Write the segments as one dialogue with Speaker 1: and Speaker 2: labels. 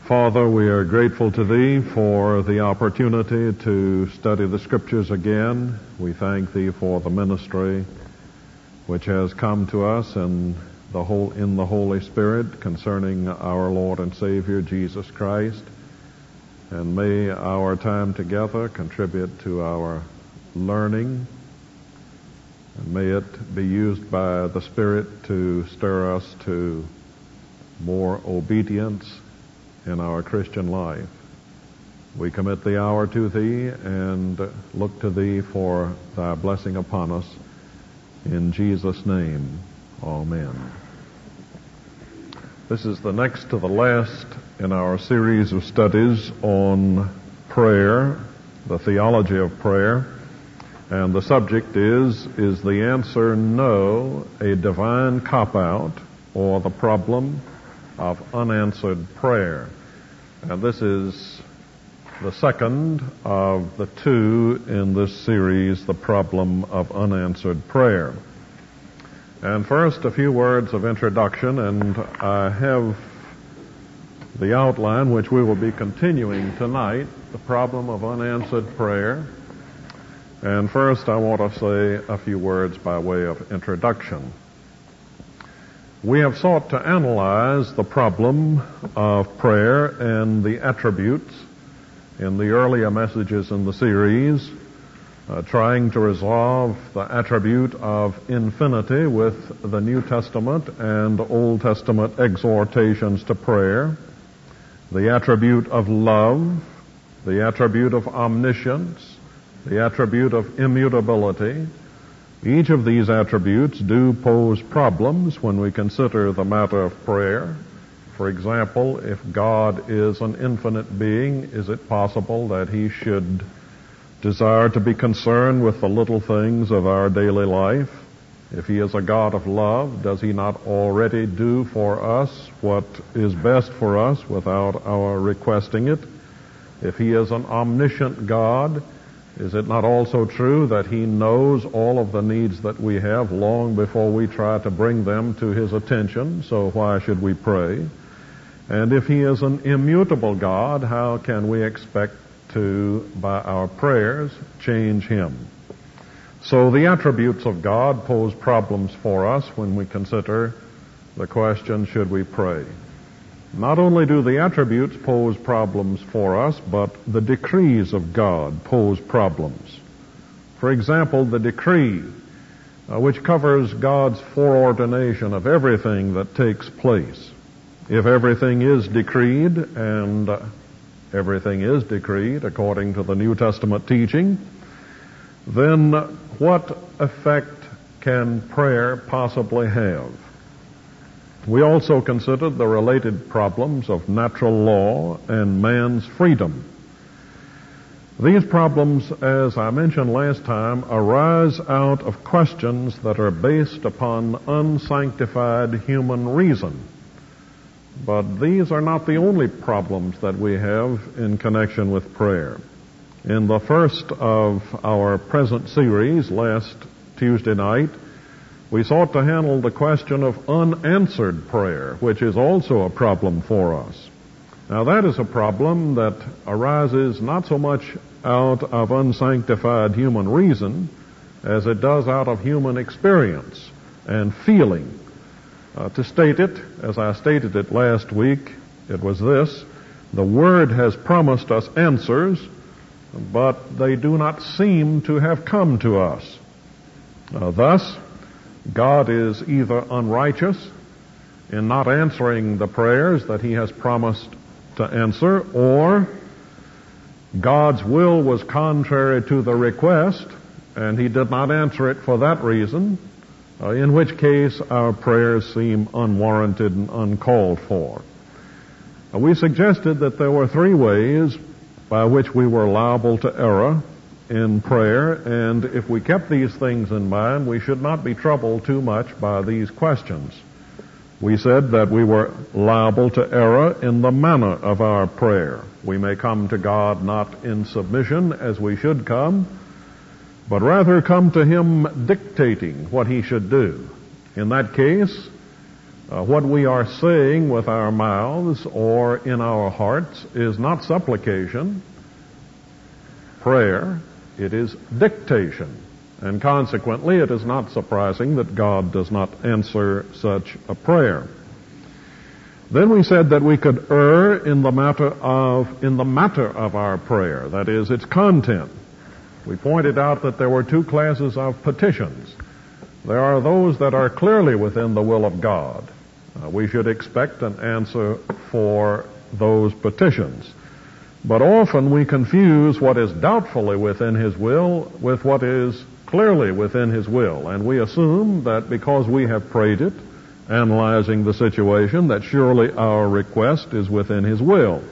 Speaker 1: Father, we are grateful to Thee for the opportunity to study the Scriptures again. We thank Thee for the ministry which has come to us in the Holy Spirit concerning our Lord and Savior, Jesus Christ. And may our time together contribute to our learning, and may it be used by the Spirit to stir us to more obedience in our Christian life. We commit the hour to Thee and look to Thee for Thy blessing upon us. In Jesus' name, amen. This is the next to the last in our series of studies on prayer, the theology of prayer. And the subject is the answer no a divine cop-out, or the problem of unanswered prayer? And this is the second of the two in this series, the problem of unanswered prayer. And first, a few words of introduction, and I have the outline which we will be continuing tonight, the problem of unanswered prayer. And first, I want to say a few words by way of introduction. We have sought to analyze the problem of prayer and the attributes in the earlier messages in the series, trying to resolve the attribute of infinity with the New Testament and Old Testament exhortations to prayer, the attribute of love, the attribute of omniscience, the attribute of immutability. Each of these attributes do pose problems when we consider the matter of prayer. For example, if God is an infinite being, is it possible that He should desire to be concerned with the little things of our daily life? If He is a God of love, does He not already do for us what is best for us without our requesting it? If He is an omniscient God, is it not also true that He knows all of the needs that we have long before we try to bring them to His attention? So why should we pray? And if He is an immutable God, how can we expect to, by our prayers, change Him? So the attributes of God pose problems for us when we consider the question, should we pray? Not only do the attributes pose problems for us, but the decrees of God pose problems. For example, the decree, which covers God's foreordination of everything that takes place. If everything is decreed, and everything is decreed according to the New Testament teaching, then what effect can prayer possibly have? We also considered the related problems of natural law and man's freedom. These problems, as I mentioned last time, arise out of questions that are based upon unsanctified human reason. But these are not the only problems that we have in connection with prayer. In the first of our present series, last Tuesday night, we sought to handle the question of unanswered prayer, which is also a problem for us. Now, that is a problem that arises not so much out of unsanctified human reason as it does out of human experience and feeling. To state it, as I stated it last week, it was this: the Word has promised us answers, but they do not seem to have come to us. Thus, God is either unrighteous in not answering the prayers that He has promised to answer, or God's will was contrary to the request, and He did not answer it for that reason, in which case our prayers seem unwarranted and uncalled for. We suggested that there were three ways by which we were liable to error in prayer, and if we kept these things in mind, we should not be troubled too much by these questions. We said that we were liable to error in the manner of our prayer. We may come to God not in submission as we should come, but rather come to Him dictating what He should do. In that case, What we are saying with our mouths or in our hearts is not supplication, prayer, it is dictation. And consequently, it is not surprising that God does not answer such a prayer. Then we said that we could err in the matter of our prayer, that is, its content. We pointed out that there were two classes of petitions. There are those that are clearly within the will of God. We should expect an answer for those petitions. But often we confuse what is doubtfully within His will with what is clearly within His will. And we assume that because we have prayed it, analyzing the situation, that surely our request is within His will.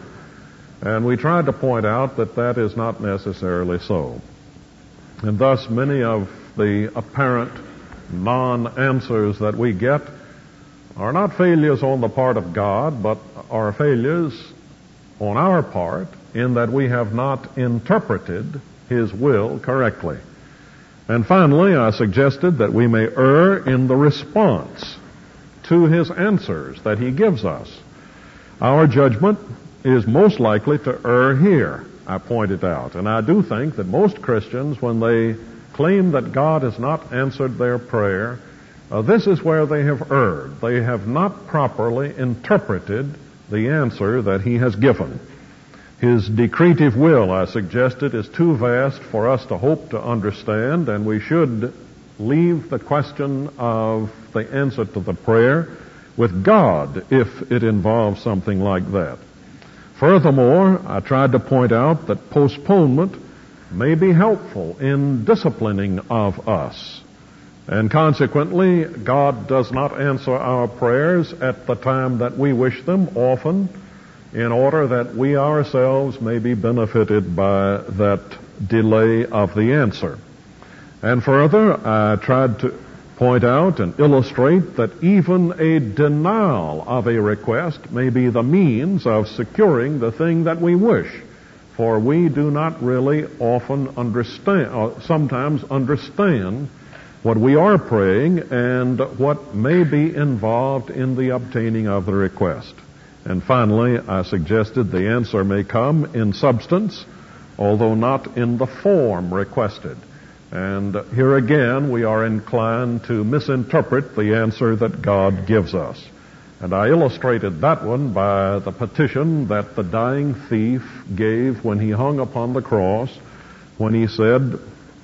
Speaker 1: And we tried to point out that that is not necessarily so. And thus many of the apparent non-answers that we get are not failures on the part of God, but are failures on our part in that we have not interpreted His will correctly. And finally, I suggested that we may err in the response to His answers that He gives us. Our judgment is most likely to err here, I pointed out. And I do think that most Christians, when they claim that God has not answered their prayer, this is where they have erred. They have not properly interpreted the answer that He has given. His decretive will, I suggested, is too vast for us to hope to understand, and we should leave the question of the answer to the prayer with God if it involves something like that. Furthermore, I tried to point out that postponement may be helpful in disciplining of us. And consequently, God does not answer our prayers at the time that we wish them, often in order that we ourselves may be benefited by that delay of the answer. And further, I tried to point out and illustrate that even a denial of a request may be the means of securing the thing that we wish. For we do not really often understand, or sometimes understand, what we are praying and what may be involved in the obtaining of the request. And finally, I suggested the answer may come in substance, although not in the form requested. And here again, we are inclined to misinterpret the answer that God gives us. And I illustrated that one by the petition that the dying thief gave when he hung upon the cross, when he said,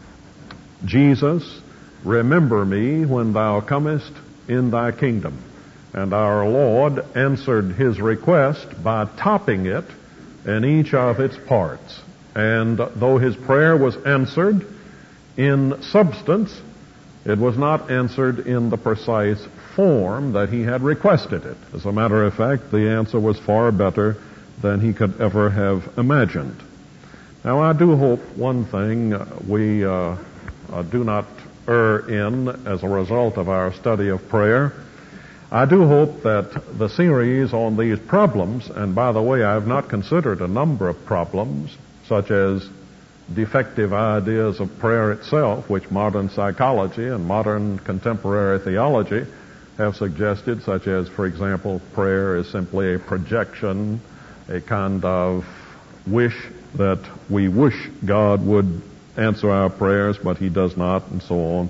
Speaker 1: "Jesus, remember me when thou comest in thy kingdom." And our Lord answered his request by topping it in each of its parts. And though his prayer was answered in substance, it was not answered in the precise form that he had requested it. As a matter of fact, the answer was far better than he could ever have imagined. Now, I do hope one thing we do not err in as a result of our study of prayer. I do hope that the series on these problems, and by the way, I have not considered a number of problems, such as defective ideas of prayer itself, which modern psychology and modern contemporary theology have suggested, such as, for example, prayer is simply a projection, a kind of wish that we wish God would answer our prayers, but He does not, and so on.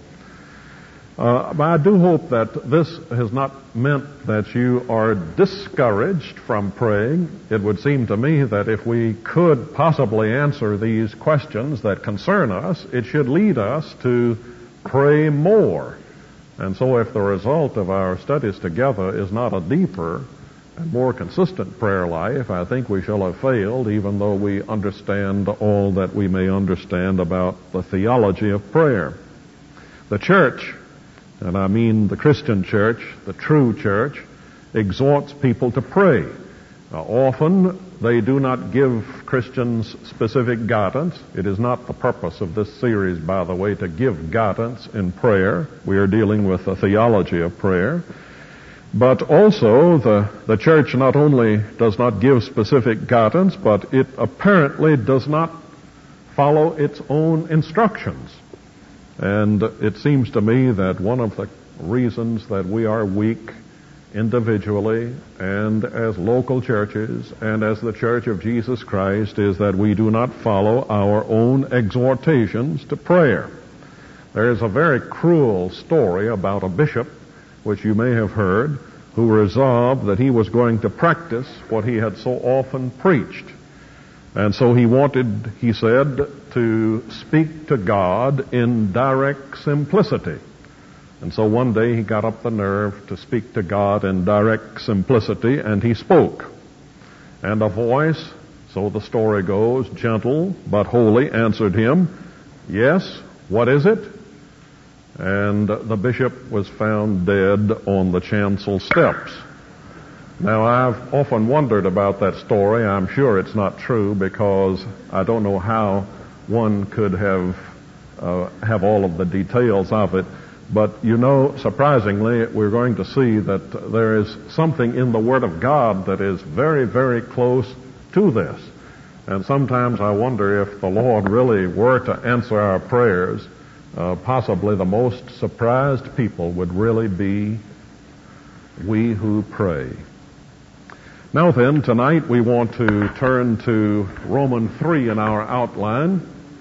Speaker 1: But I do hope that this has not meant that you are discouraged from praying. It would seem to me that if we could possibly answer these questions that concern us, it should lead us to pray more. And so if the result of our studies together is not a deeper and more consistent prayer life, I think we shall have failed, even though we understand all that we may understand about the theology of prayer. The church, and I mean the Christian church, the true church, exhorts people to pray. Often they do not give Christians specific guidance. It is not the purpose of this series, by the way, to give guidance in prayer. We are dealing with the theology of prayer. But also the church not only does not give specific guidance, but it apparently does not follow its own instructions. And it seems to me that one of the reasons that we are weak individually and as local churches and as the Church of Jesus Christ is that we do not follow our own exhortations to prayer. There is a very cruel story about a bishop, which you may have heard, who resolved that he was going to practice what he had so often preached. And so he wanted, he said, to speak to God in direct simplicity. And so one day he got up the nerve to speak to God in direct simplicity, and he spoke. And a voice, so the story goes, gentle but holy, answered him, "Yes, what is it?" And the bishop was found dead on the chancel steps. Now, I've often wondered about that story. I'm sure it's not true, because I don't know how one could have all of the details of it. But you know, surprisingly, we're going to see that there is something in the Word of God that is very, very close to this. And sometimes I wonder if the Lord really were to answer our prayers, possibly the most surprised people would really be we who pray. Now then, tonight we want to turn to Romans 3 in our outline.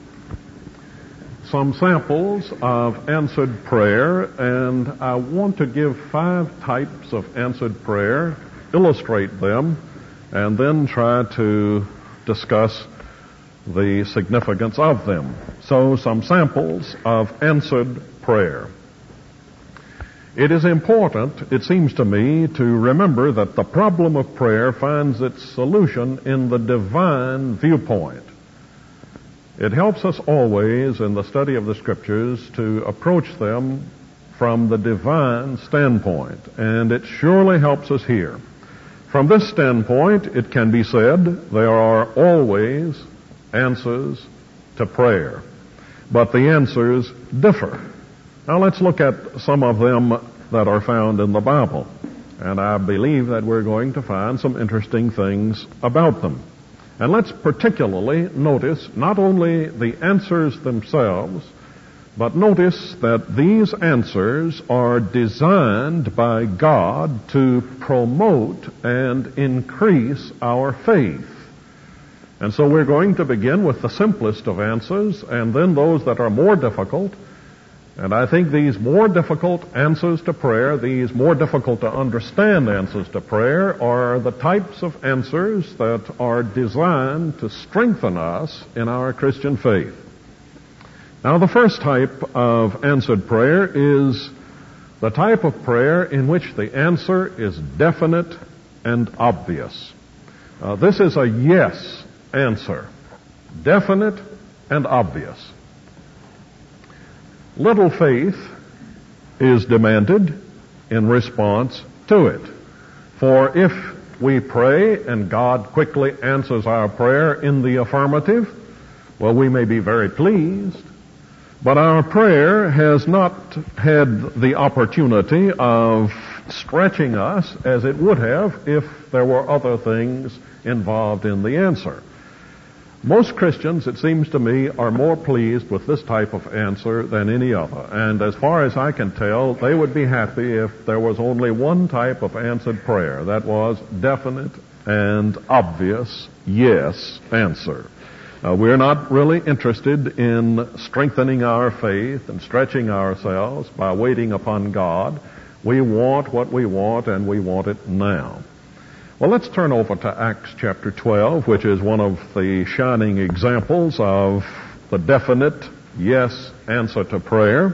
Speaker 1: Some samples of answered prayer, and I want to give 5 types of answered prayer, illustrate them, and then try to discuss the significance of them. So, some samples of answered prayer. It is important, it seems to me, to remember that the problem of prayer finds its solution in the divine viewpoint. It helps us always in the study of the Scriptures to approach them from the divine standpoint, and it surely helps us here. From this standpoint, it can be said there are always answers to prayer, but the answers differ. Now let's look at some of them that are found in the Bible, and I believe that we're going to find some interesting things about them. And let's particularly notice not only the answers themselves, but notice that these answers are designed by God to promote and increase our faith. And so we're going to begin with the simplest of answers, and then those that are more difficult. And I think these more difficult answers to prayer, these more difficult to understand answers to prayer, are the types of answers that are designed to strengthen us in our Christian faith. Now, the first type of answered prayer is the type of prayer in which the answer is definite and obvious. This is a yes answer, definite and obvious. Little faith is demanded in response to it. For if we pray and God quickly answers our prayer in the affirmative, well, we may be very pleased, but our prayer has not had the opportunity of stretching us as it would have if there were other things involved in the answer. Most Christians, it seems to me, are more pleased with this type of answer than any other. And as far as I can tell, they would be happy if there was only one type of answered prayer. That was definite and obvious yes answer. We're not really interested in strengthening our faith and stretching ourselves by waiting upon God. We want what we want, and we want it now. Well, let's turn over to Acts chapter 12, which is one of the shining examples of the definite yes answer to prayer,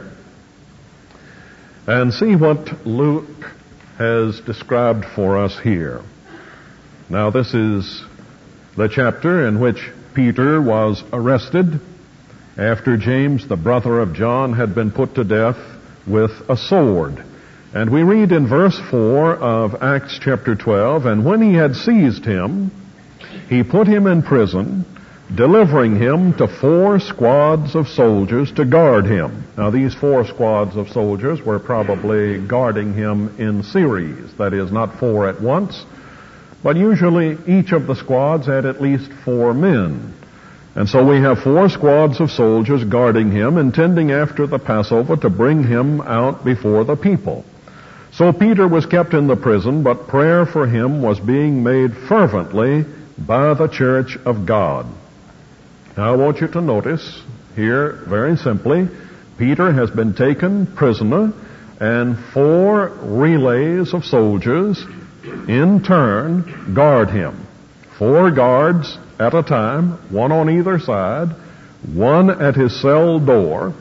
Speaker 1: and see what Luke has described for us here. Now, this is the chapter in which Peter was arrested after James, the brother of John, had been put to death with a sword. And we read in verse 4 of Acts chapter 12, "And when he had seized him, he put him in prison, delivering him to 4 squads of soldiers to guard him." Now, these 4 squads of soldiers were probably guarding him in series, that is, not 4 at once, but usually each of the squads had at least 4 men. And so we have 4 squads of soldiers guarding him, intending after the Passover to bring him out before the people. So Peter was kept in the prison, but prayer for him was being made fervently by the church of God. Now I want you to notice here very simply, Peter has been taken prisoner, and 4 relays of soldiers in turn guard him. 4 guards at a time, 1 on either side, 1 at his cell door,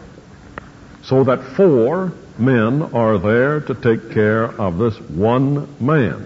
Speaker 1: so that 4 men are there to take care of this 1 man.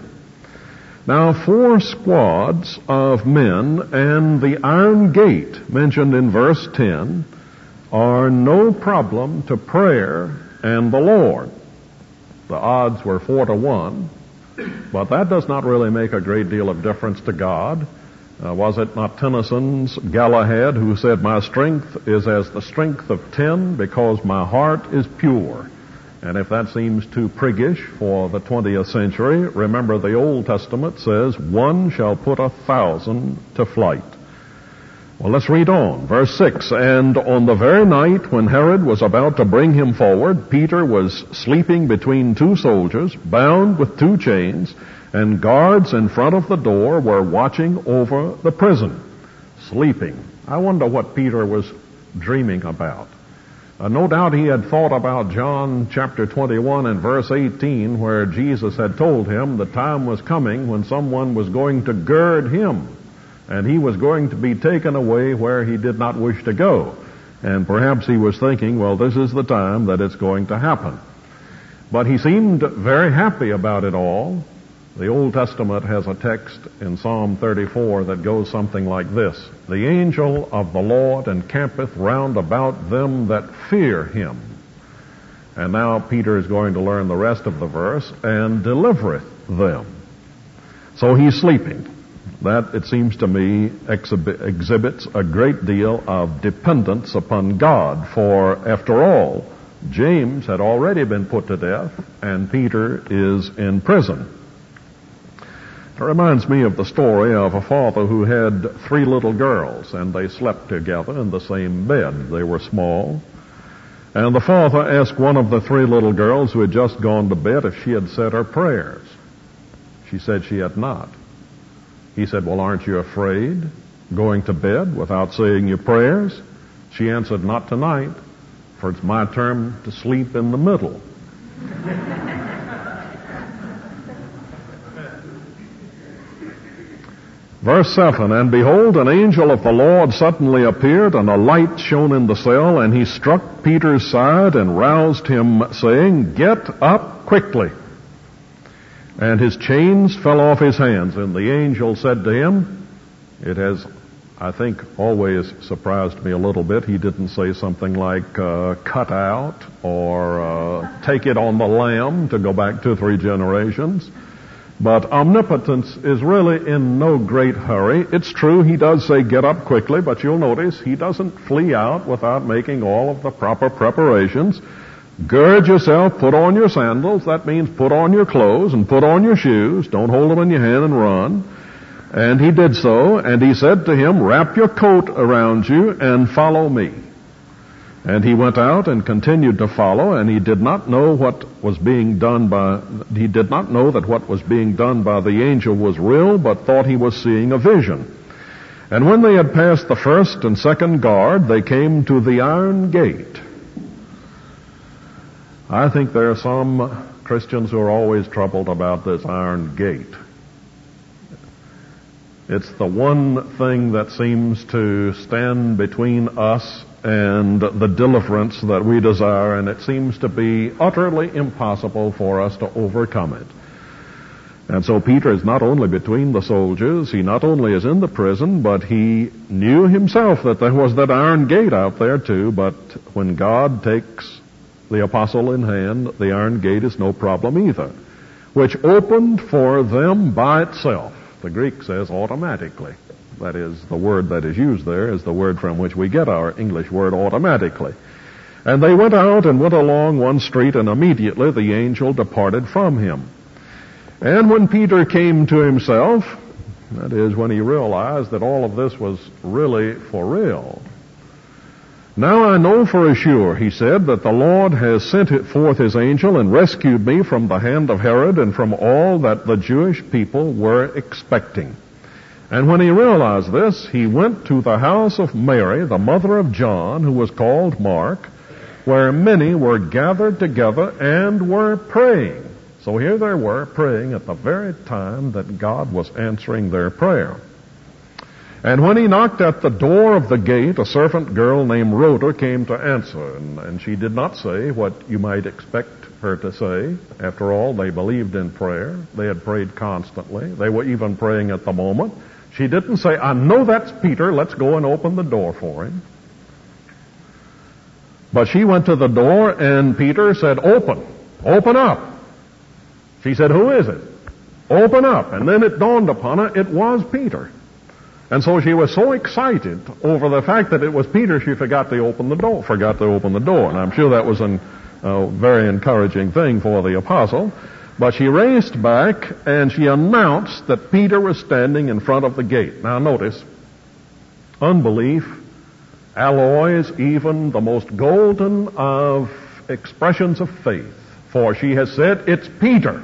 Speaker 1: Now 4 squads of men and the iron gate mentioned in verse 10 are no problem to prayer and the Lord. The odds were 4 to 1, but that does not really make a great deal of difference to God. Was it not Tennyson's Galahad who said, "My strength is as the strength of 10 because my heart is pure"? And if that seems too priggish for the 20th century, remember the Old Testament says, "One shall put 1,000 to flight." Well, let's read on. Verse 6, "And on the very night when Herod was about to bring him forward, Peter was sleeping between 2 soldiers, bound with 2 chains, and guards in front of the door were watching over the prison." Sleeping. I wonder what Peter was dreaming about. No doubt he had thought about John chapter 21 and verse 18, where Jesus had told him the time was coming when someone was going to gird him, and he was going to be taken away where he did not wish to go. And perhaps he was thinking, well, this is the time that it's going to happen. But he seemed very happy about it all. The Old Testament has a text in Psalm 34 that goes something like this: "The angel of the Lord encampeth round about them that fear him." And now Peter is going to learn the rest of the verse, "and delivereth them." So he's sleeping. That, it seems to me, exhibits a great deal of dependence upon God, for after all, James had already been put to death, and Peter is in prison. It reminds me of the story of a father who had 3 little girls, and they slept together in the same bed. They were small. And the father asked one of the 3 little girls who had just gone to bed if she had said her prayers. She said she had not. He said, "Well, aren't you afraid going to bed without saying your prayers?" She answered, "Not tonight, for it's my turn to sleep in the middle." Verse 7, "And behold, an angel of the Lord suddenly appeared, and a light shone in the cell, and he struck Peter's side and roused him, saying, 'Get up quickly.' And his chains fell off his hands, and the angel said to him," it has, I think, always surprised me a little bit. He didn't say something like, "cut out," or "take it on the lamb," to go back 2-3 generations. But omnipotence is really in no great hurry. It's true, he does say, "Get up quickly," but you'll notice he doesn't flee out without making all of the proper preparations. Gird yourself, put on your sandals. That means put on your clothes and put on your shoes. Don't hold them in your hand and run. And he did so, and he said to him, "Wrap your coat around you and follow me." And he went out and continued to follow, and he did not know that what was being done by the angel was real, but thought he was seeing a vision. And when they had passed the first and second guard, they came to the iron gate. I think there are some Christians who are always troubled about this iron gate. It's the one thing that seems to stand between us and the deliverance that we desire, and it seems to be utterly impossible for us to overcome it. And so Peter is not only between the soldiers, he not only is in the prison, but he knew himself that there was that iron gate out there too, but when God takes the apostle in hand, the iron gate is no problem either, which opened for them by itself. The Greek says automatically. That is, the word that is used there is the word from which we get our English word automatically. And they went out and went along one street, and immediately the angel departed from him. And when Peter came to himself, that is, when he realized that all of this was really for real, Now I know for sure, he said, that the Lord has sent forth his angel and rescued me from the hand of Herod and from all that the Jewish people were expecting. And when he realized this, he went to the house of Mary, the mother of John, who was called Mark, where many were gathered together and were praying. So here they were praying at the very time that God was answering their prayer. And when he knocked at the door of the gate, a servant girl named Rhoda came to answer, and she did not say what you might expect her to say. After all, they believed in prayer. They had prayed constantly. They were even praying at the moment. She didn't say, I know that's Peter, let's go and open the door for him. But she went to the door, and Peter said, open up. She said, who is it? Open up. And then it dawned upon her, it was Peter. And so she was so excited over the fact that it was Peter, she forgot to open the door. And I'm sure that was a very encouraging thing for the apostle. But she raced back and she announced that Peter was standing in front of the gate. Now notice, unbelief alloys even the most golden of expressions of faith. For she has said, it's Peter.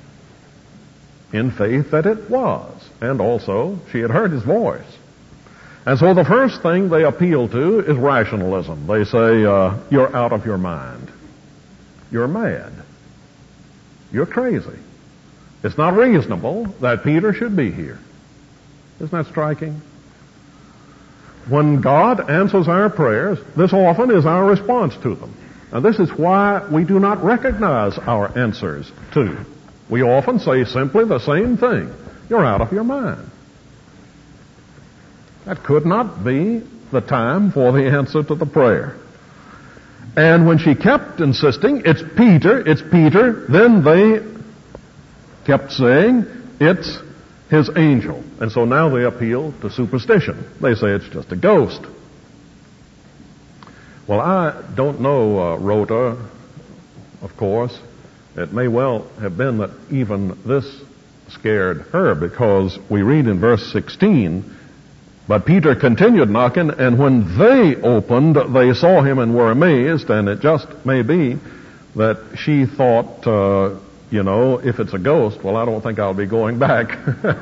Speaker 1: In faith that it was. And also, she had heard his voice. And so the first thing they appeal to is rationalism. They say, you're out of your mind. You're mad. You're crazy. It's not reasonable that Peter should be here. Isn't that striking? When God answers our prayers, this often is our response to them. Now this is why we do not recognize our answers too. We often say simply the same thing. You're out of your mind. That could not be the time for the answer to the prayer. And when she kept insisting, it's Peter, then they kept saying, it's his angel. And so now they appeal to superstition. They say it's just a ghost. Well, I don't know Rhoda, of course. It may well have been that even this scared her, because we read in verse 16, but Peter continued knocking, and when they opened, they saw him and were amazed, and it just may be that she thought, if it's a ghost, well, I don't think I'll be going back.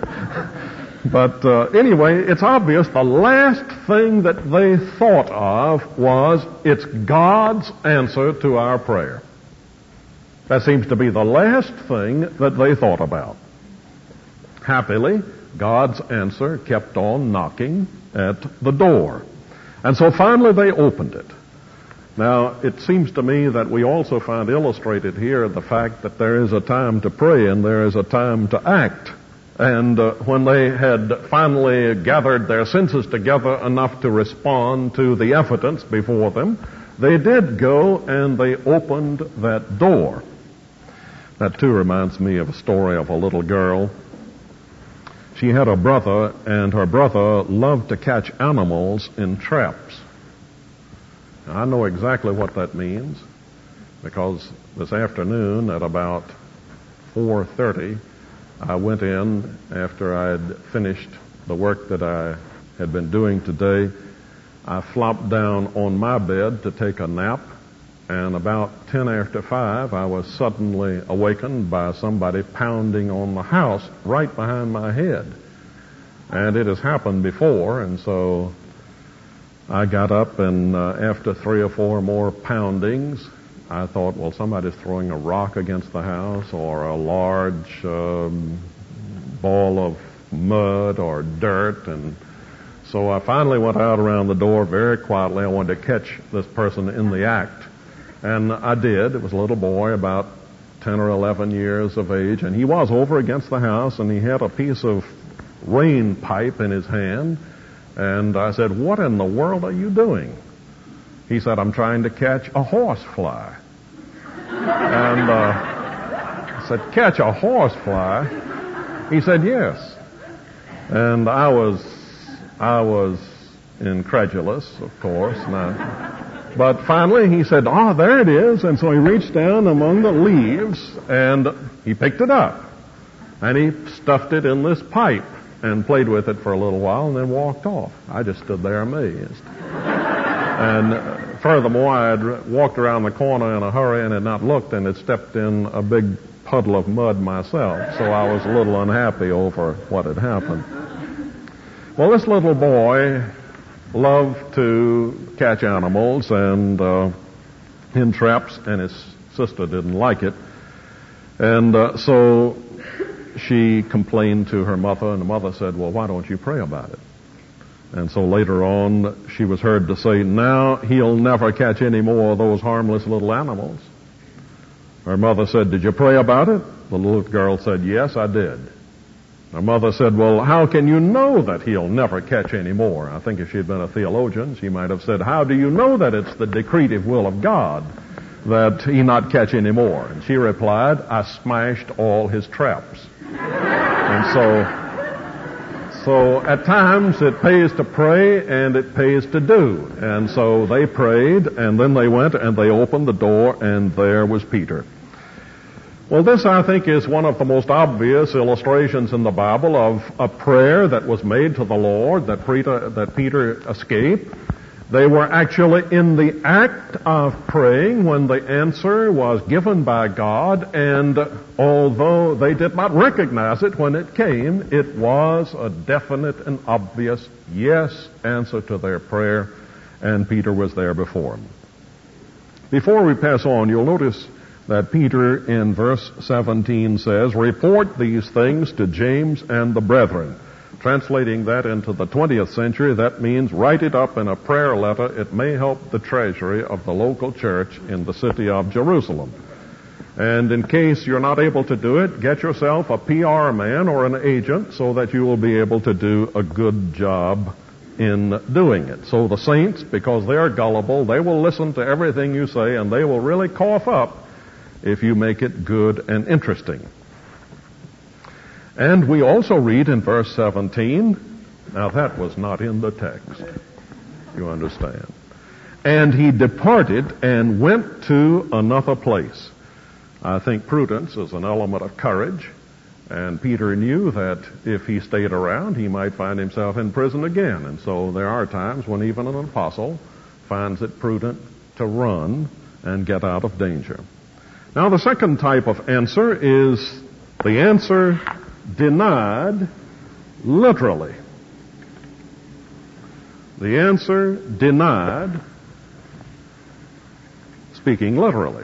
Speaker 1: But anyway, it's obvious the last thing that they thought of was, it's God's answer to our prayer. That seems to be the last thing that they thought about. Happily, God's answer kept on knocking at the door. And so finally they opened it. Now, it seems to me that we also find illustrated here the fact that there is a time to pray and there is a time to act. And when they had finally gathered their senses together enough to respond to the evidence before them, they did go and they opened that door. That too reminds me of a story of a little girl. She had a brother, and her brother loved to catch animals in traps. Now, I know exactly what that means, because this afternoon at about 4:30, I went in after I had finished the work that I had been doing today. I flopped down on my bed to take a nap, and about 10 after 5, I was suddenly awakened by somebody pounding on the house right behind my head. And it has happened before, and so I got up, and after 3 or 4 more poundings, I thought, well, somebody's throwing a rock against the house or a large ball of mud or dirt. And so I finally went out around the door very quietly. I wanted to catch this person in the act. And I did. It was a little boy about 10 or 11 years of age, and he was over against the house, and he had a piece of rain pipe in his hand. And I said, what in the world are you doing? He said, I'm trying to catch a horsefly. And I said, catch a horsefly? He said, yes. And I was incredulous, of course. But finally he said, there it is. And so he reached down among the leaves and he picked it up. And he stuffed it in this pipe and played with it for a little while and then walked off. I just stood there amazed. And furthermore, I had walked around the corner in a hurry and had not looked and had stepped in a big puddle of mud myself. So I was a little unhappy over what had happened. Well, this little boy loved to catch animals and in traps, and his sister didn't like it. And so she complained to her mother, and the mother said, well, why don't you pray about it? And so later on, she was heard to say, now he'll never catch any more of those harmless little animals. Her mother said, did you pray about it? The little girl said, yes, I did. Her mother said, well, how can you know that he'll never catch any more? I think if she'd been a theologian, she might have said, how do you know that it's the decretive will of God that he not catch any more? And she replied, I smashed all his traps. And so at times it pays to pray and it pays to do. And so they prayed, and then they went and they opened the door, and there was Peter. Well, this, I think, is one of the most obvious illustrations in the Bible of a prayer that was made to the Lord that Peter escaped. They were actually in the act of praying when the answer was given by God, and although they did not recognize it when it came, it was a definite and obvious yes answer to their prayer, and Peter was there before them. Before we pass on, you'll notice that Peter in verse 17 says, report these things to James and the brethren. Translating that into the 20th century, that means write it up in a prayer letter. It may help the treasury of the local church in the city of Jerusalem. And in case you're not able to do it, get yourself a PR man or an agent so that you will be able to do a good job in doing it. So the saints, because they are gullible, they will listen to everything you say, and they will really cough up if you make it good and interesting. And we also read in verse 17, now that was not in the text, you understand. And he departed and went to another place. I think prudence is an element of courage, and Peter knew that if he stayed around, he might find himself in prison again. And so there are times when even an apostle finds it prudent to run and get out of danger. Now, the second type of answer is the answer denied literally. The answer denied, speaking literally.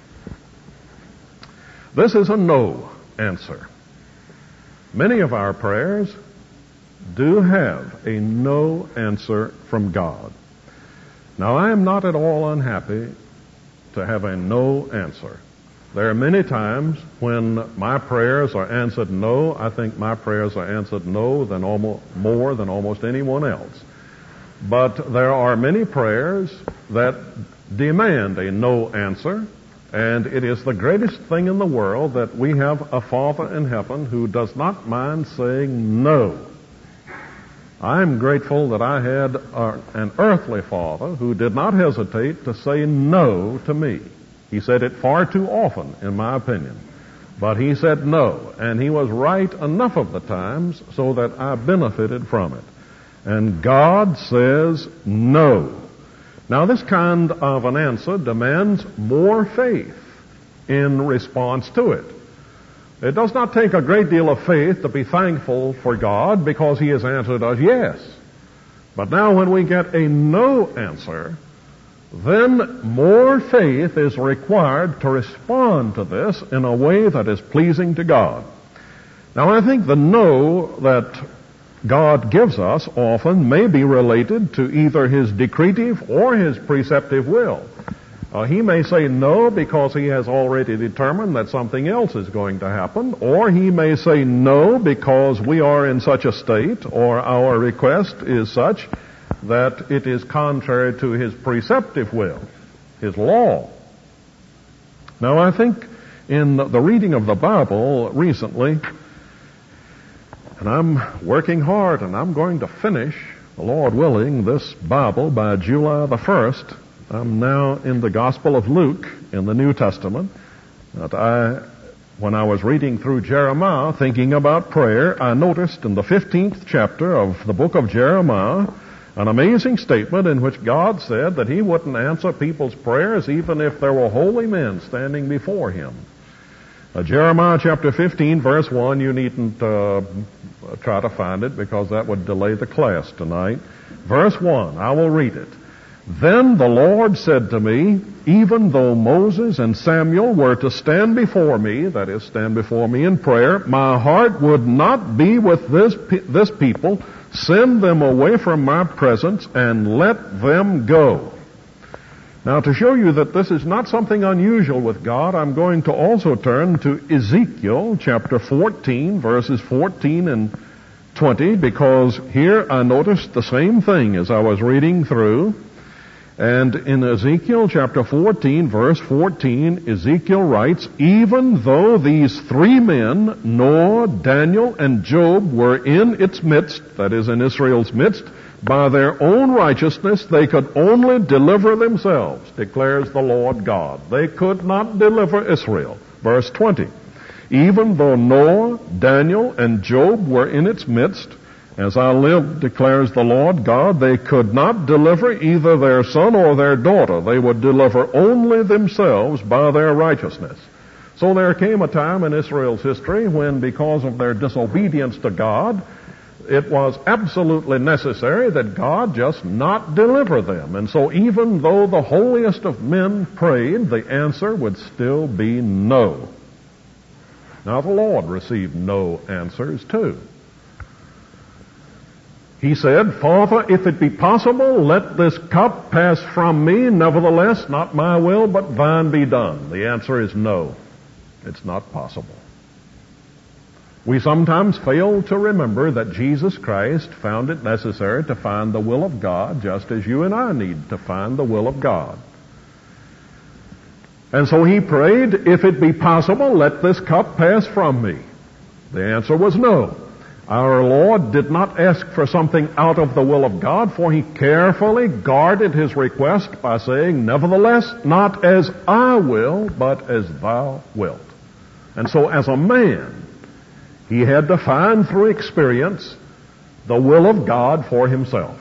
Speaker 1: This is a no answer. Many of our prayers do have a no answer from God. Now, I am not at all unhappy to have a no answer. There are many times when my prayers are answered no. I think my prayers are answered no more than almost anyone else. But there are many prayers that demand a no answer, and it is the greatest thing in the world that we have a Father in heaven who does not mind saying no. I'm grateful that I had an earthly father who did not hesitate to say no to me. He said it far too often, in my opinion. But he said no, and he was right enough of the times so that I benefited from it. And God says no. Now, this kind of an answer demands more faith in response to it. It does not take a great deal of faith to be thankful for God because He has answered us yes. But now when we get a no answer, then more faith is required to respond to this in a way that is pleasing to God. Now, I think the no that God gives us often may be related to either His decretive or His preceptive will. He may say no because He has already determined that something else is going to happen, or He may say no because we are in such a state or our request is such that it is contrary to His preceptive will, His law. Now, I think in the reading of the Bible recently, and I'm working hard and I'm going to finish, the Lord willing, this Bible by July the 1st. I'm now in the Gospel of Luke in the New Testament. When I was reading through Jeremiah, thinking about prayer, I noticed in the 15th chapter of the book of Jeremiah An amazing statement in which God said that He wouldn't answer people's prayers even if there were holy men standing before Him. Jeremiah chapter 15, verse 1, you needn't try to find it because that would delay the class tonight. Verse 1, I will read it. Then the Lord said to me, even though Moses and Samuel were to stand before me, that is, stand before me in prayer, my heart would not be with this people. Send them away from my presence and let them go. Now, to show you that this is not something unusual with God, I'm going to also turn to Ezekiel chapter 14, verses 14 and 20, because here I noticed the same thing as I was reading through. And in Ezekiel chapter 14, verse 14, Ezekiel writes, even though these three men, Noah, Daniel, and Job, were in its midst, that is, in Israel's midst, by their own righteousness, they could only deliver themselves, declares the Lord God. They could not deliver Israel. Verse 20. Even though Noah, Daniel, and Job were in its midst, as I live, declares the Lord God, they could not deliver either their son or their daughter. They would deliver only themselves by their righteousness. So there came a time in Israel's history when, because of their disobedience to God, it was absolutely necessary that God just not deliver them. And so even though the holiest of men prayed, the answer would still be no. Now the Lord received no answers too. He said, Father, if it be possible, let this cup pass from me. Nevertheless, not my will, but thine be done. The answer is no. It's not possible. We sometimes fail to remember that Jesus Christ found it necessary to find the will of God, just as you and I need to find the will of God. And so He prayed, if it be possible, let this cup pass from me. The answer was no. Our Lord did not ask for something out of the will of God, for He carefully guarded His request by saying, nevertheless, not as I will, but as thou wilt. And so as a man, He had to find through experience the will of God for Himself.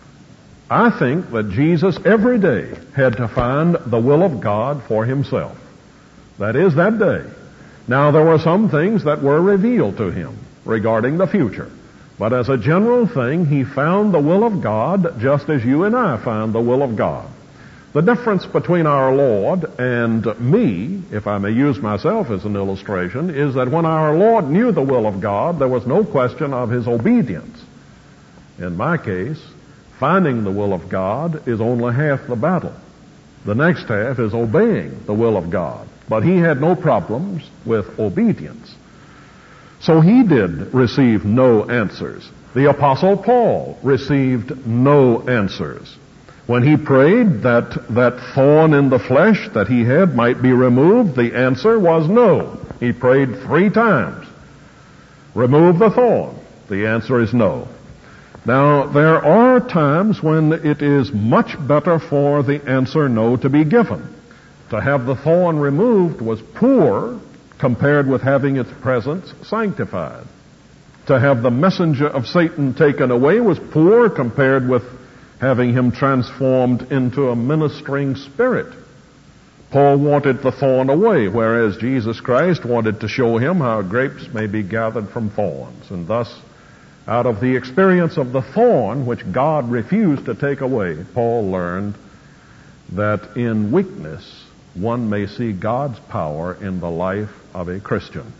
Speaker 1: I think that Jesus every day had to find the will of God for Himself. That is, that day. Now, there were some things that were revealed to Him regarding the future. But as a general thing, He found the will of God just as you and I found the will of God. The difference between our Lord and me, if I may use myself as an illustration, is that when our Lord knew the will of God, there was no question of His obedience. In my case, finding the will of God is only half the battle. The next half is obeying the will of God. But He had no problems with obedience. So He did receive no answers. The Apostle Paul received no answers. When he prayed that thorn in the flesh that he had might be removed, the answer was no. He prayed 3 times. Remove the thorn. The answer is no. Now, there are times when it is much better for the answer no to be given. To have the thorn removed was poor compared with having its presence sanctified. To have the messenger of Satan taken away was poor compared with having him transformed into a ministering spirit. Paul wanted the thorn away, whereas Jesus Christ wanted to show him how grapes may be gathered from thorns. And thus, out of the experience of the thorn, which God refused to take away, Paul learned that in weakness, one may see God's power in the life of a Christian.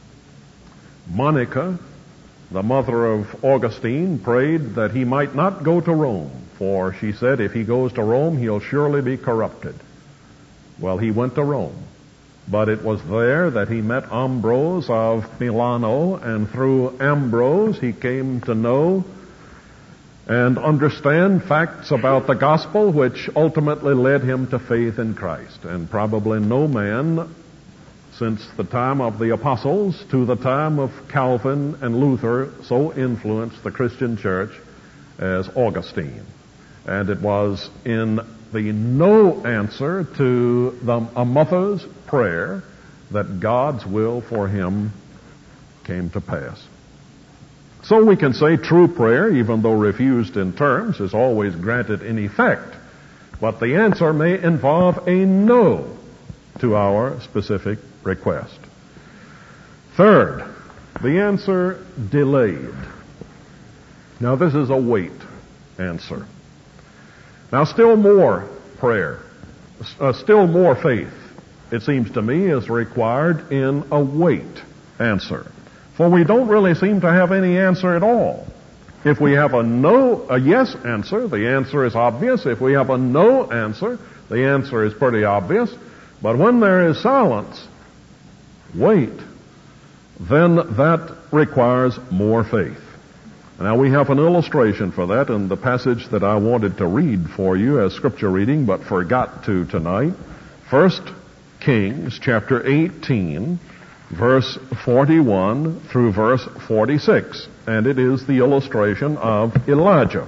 Speaker 1: Monica, the mother of Augustine, prayed that he might not go to Rome, for she said if he goes to Rome, he'll surely be corrupted. Well, he went to Rome, but it was there that he met Ambrose of Milano, and through Ambrose he came to know and understand facts about the gospel which ultimately led him to faith in Christ. And probably no man since the time of the apostles to the time of Calvin and Luther so influenced the Christian church as Augustine. And it was in the no answer to a mother's prayer that God's will for him came to pass. So we can say true prayer, even though refused in terms, is always granted in effect. But the answer may involve a no to our specific request. Third, the answer delayed. Now this is a wait answer. Now still more prayer, still more faith, it seems to me, is required in a wait answer. For we don't really seem to have any answer at all. If we have a yes answer, the answer is obvious. If we have a no answer, the answer is pretty obvious. But when there is silence, wait, then that requires more faith. Now we have an illustration for that in the passage that I wanted to read for you as scripture reading, but forgot to tonight. 1 Kings chapter 18, verse 41 through verse 46. And it is the illustration of Elijah.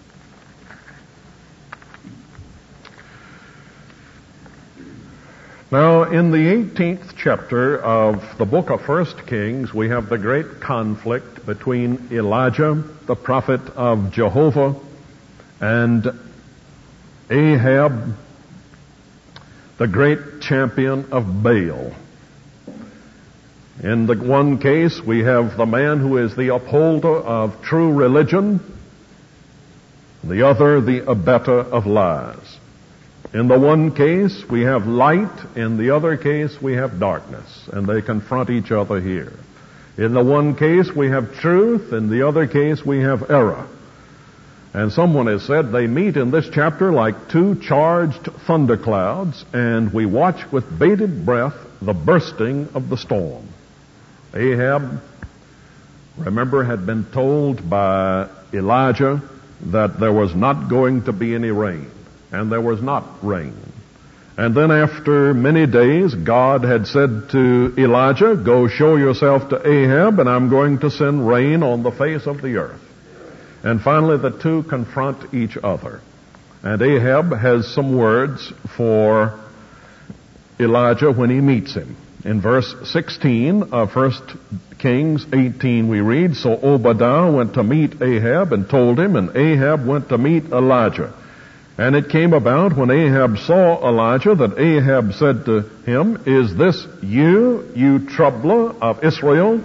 Speaker 1: Now, in the 18th chapter of the book of 1 Kings, we have the great conflict between Elijah, the prophet of Jehovah, and Ahab, the great champion of Baal. In the one case, we have the man who is the upholder of true religion, the other the abettor of lies. In the one case, we have light. In the other case, we have darkness. And they confront each other here. In the one case, we have truth. In the other case, we have error. And someone has said they meet in this chapter like two charged thunderclouds, and we watch with bated breath the bursting of the storm. Ahab, remember, had been told by Elijah that there was not going to be any rain. And there was not rain. And then after many days, God had said to Elijah, go show yourself to Ahab, and I'm going to send rain on the face of the earth. And finally the two confront each other. And Ahab has some words for Elijah when he meets him. In verse 16 of 1 Kings 18 we read, so Obadiah went to meet Ahab and told him, and Ahab went to meet Elijah. And it came about when Ahab saw Elijah that Ahab said to him, is this you troubler of Israel?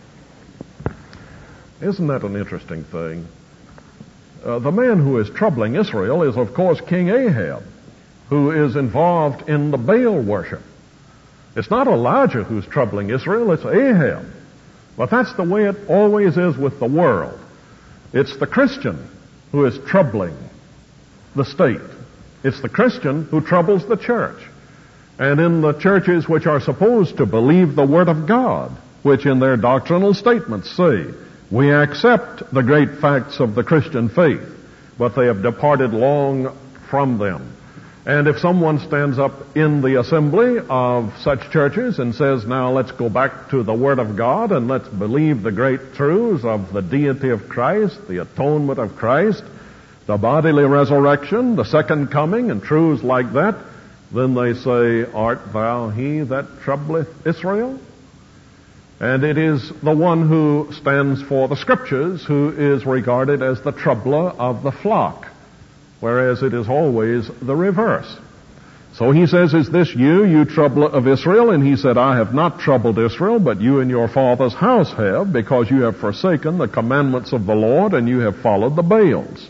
Speaker 1: Isn't that an interesting thing? The man who is troubling Israel is, of course, King Ahab, who is involved in the Baal worship. It's not Elijah who's troubling Israel, it's Ahab. But that's the way it always is with the world. It's the Christian who is troubling the state. It's the Christian who troubles the church. And in the churches which are supposed to believe the Word of God, which in their doctrinal statements say, we accept the great facts of the Christian faith, but they have departed long from them. And if someone stands up in the assembly of such churches and says, now let's go back to the Word of God and let's believe the great truths of the deity of Christ, the atonement of Christ, the bodily resurrection, the second coming, and truths like that, then they say, art thou he that troubleth Israel? And it is the one who stands for the Scriptures who is regarded as the troubler of the flock, whereas it is always the reverse. So he says, is this you troubler of Israel? And he said, I have not troubled Israel, but you and your father's house have, because you have forsaken the commandments of the Lord, and you have followed the Baals.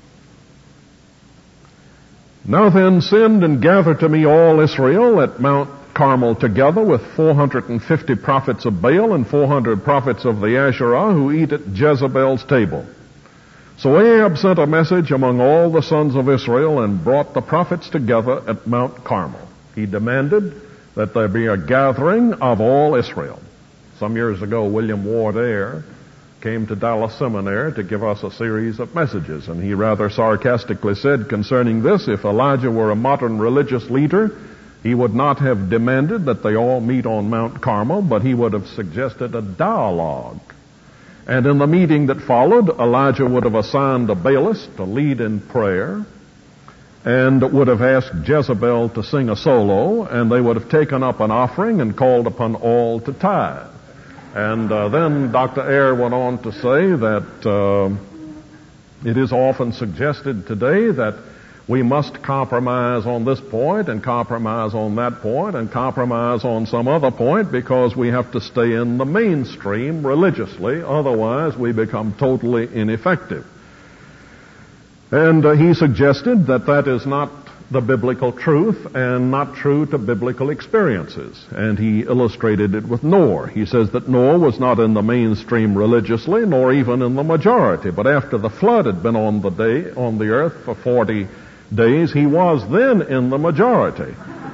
Speaker 1: Now then, send and gather to me all Israel at Mount Carmel together with 450 prophets of Baal and 400 prophets of the Asherah who eat at Jezebel's table. So Ahab sent a message among all the sons of Israel and brought the prophets together at Mount Carmel. He demanded that there be a gathering of all Israel. Some years ago, William Ward Eyre came to Dallas Seminary to give us a series of messages, and he rather sarcastically said concerning this, if Elijah were a modern religious leader, he would not have demanded that they all meet on Mount Carmel, but he would have suggested a dialogue. And in the meeting that followed, Elijah would have assigned a Baalist to lead in prayer, and would have asked Jezebel to sing a solo, and they would have taken up an offering and called upon all to tithe. And then Dr. Eyre went on to say that it is often suggested today that we must compromise on this point and compromise on that point and compromise on some other point because we have to stay in the mainstream religiously, otherwise we become totally ineffective. And he suggested that that is not the biblical truth and not true to biblical experiences. And he illustrated it with Noah. He says that Noah was not in the mainstream religiously, nor even in the majority. But after the flood had been on the earth for 40 days, he was then in the majority.